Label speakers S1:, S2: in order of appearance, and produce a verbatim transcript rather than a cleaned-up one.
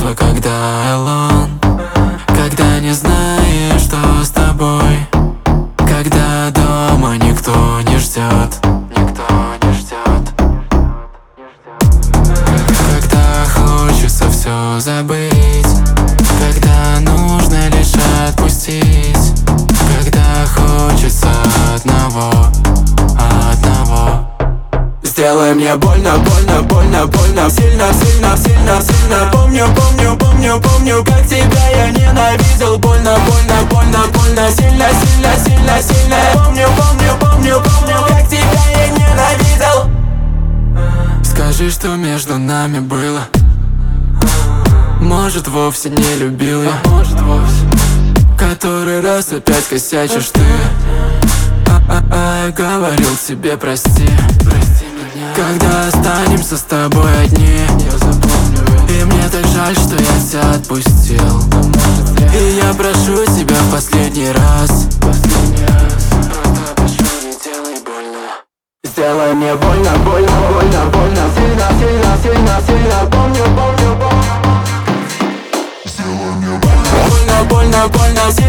S1: чувство, когда alone, когда не знаешь, что с тобой, когда дома никто не ждет, никто не ждет, когда хочется все забыть, когда нужно лишь отпустить, когда хочется одного, одного. Сделай мне больно, больно, больно, больно, сильно, сильно, сильно, сильно. Помню, помню, помню, помню, как тебя я ненавидел. Больно, больно, больно, больно, сильно, сильно, сильно, сильно. Помню, помню, помню, помню, как тебя я ненавидел. Скажи, что между нами было. Может, вовсе не любил я, может, вовсе. Который раз опять косячишь ты. А-а-а, я говорил тебе прости, прости меня. Когда останемся с тобой одни, я запомню это. И мне так жаль, что я тебя отпустил. И я прошу тебя в последний раз, последний раз. Просто прошу, не делай больно. Сделай мне больно, больно, больно, больно, сильно, сильно, сильно, сильно. Помню, помню, помню. Сделай мне больно, больно, больно, больно, сильно.